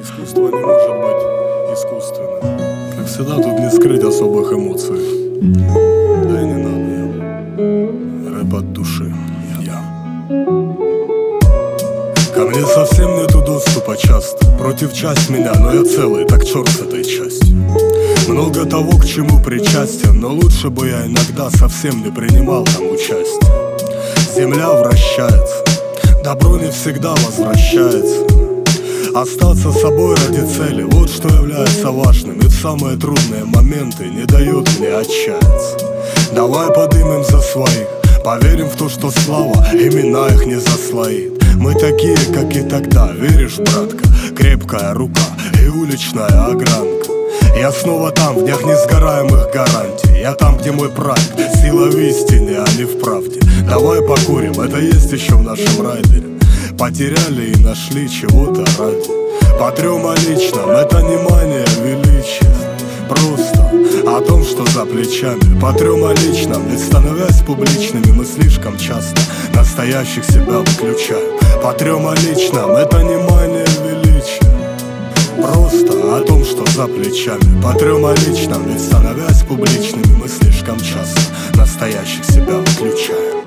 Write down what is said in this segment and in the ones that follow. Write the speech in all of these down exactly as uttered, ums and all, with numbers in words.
Искусство не может быть искусственным. Как всегда, тут не скрыть особых эмоций. Да и не надо. Рэп от души. Я. Ко мне совсем нету доступа часто. Против часть меня, но я целый, так черт с этой частью. Много того, к чему причастен, но лучше бы я иногда совсем не принимал там участие. Земля вращается, добро не всегда возвращается. Остаться собой ради цели, вот что является важным. И в самые трудные моменты не дает мне отчаяться. Давай подымем за своих, поверим в то, что слава имена их не заслоит. Мы такие, как и тогда, веришь, братка? Крепкая рука и уличная огранка. Я снова там, в днях несгораемых гарантий. Я там, где мой проект, сила в истине, а не в правде. Давай покурим, это есть еще в нашем райдере. Потеряли и нашли чего-то ради. Потрем о личном, это не мания величия. Просто о том, что за плечами. Потрем о личном, ведь становясь публичными, мы слишком часто настоящих себя выключаем. Потрем о личном, это не мания величия. Просто о том, что за плечами. Потрем о личном, ведь становясь публичными, мы слишком часто настоящих себя выключаем.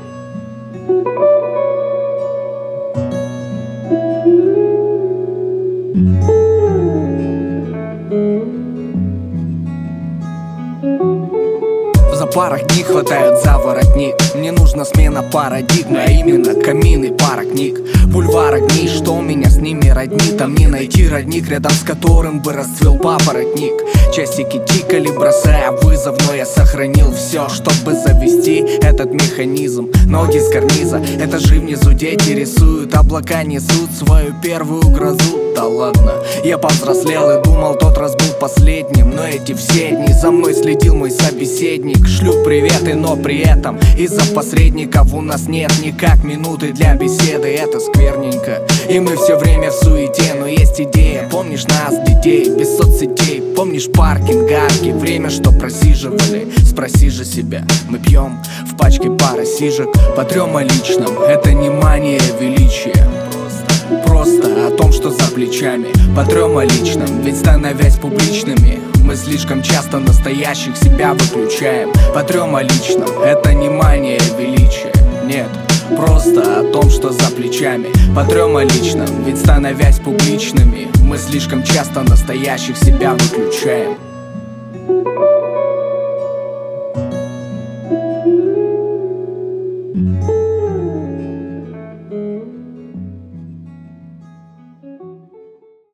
В запарах дней хватают за воротник. Мне нужна смена парадигмы, а именно камин и пара книг. Бульвар огней, что меня с ними роднит. А мне найти родник, рядом с которым бы расцвел папоротник. Часики тикали, бросая вызов, но я сохранил все, чтобы завести этот механизм. Ноги с карниза, этажи внизу, дети рисуют. Облака несут свою первую грозу. Да ладно, я повзрослел и думал, тот раз был последним. Но эти все дни за мной следил мой собеседник. Шлю приветы, но при этом из-за посредников у нас нет никак минуты для беседы. Это скверненько, и мы все время в суете. Но есть идея, помнишь нас, детей, без соцсетей? Помнишь паркинг, арки, время, что просиживали? Спроси же себя, мы пьем в пачке пары сижек. Потрем о личном, это не мания величия. Просто о том, что за плечами. Потрем о личном, ведь становясь публичными, мы слишком часто настоящих себя выключаем. Потрем о личном, это не мания величия. Нет, просто о том, что за плечами. Потрем о личном, ведь становясь публичными, мы слишком часто настоящих себя выключаем.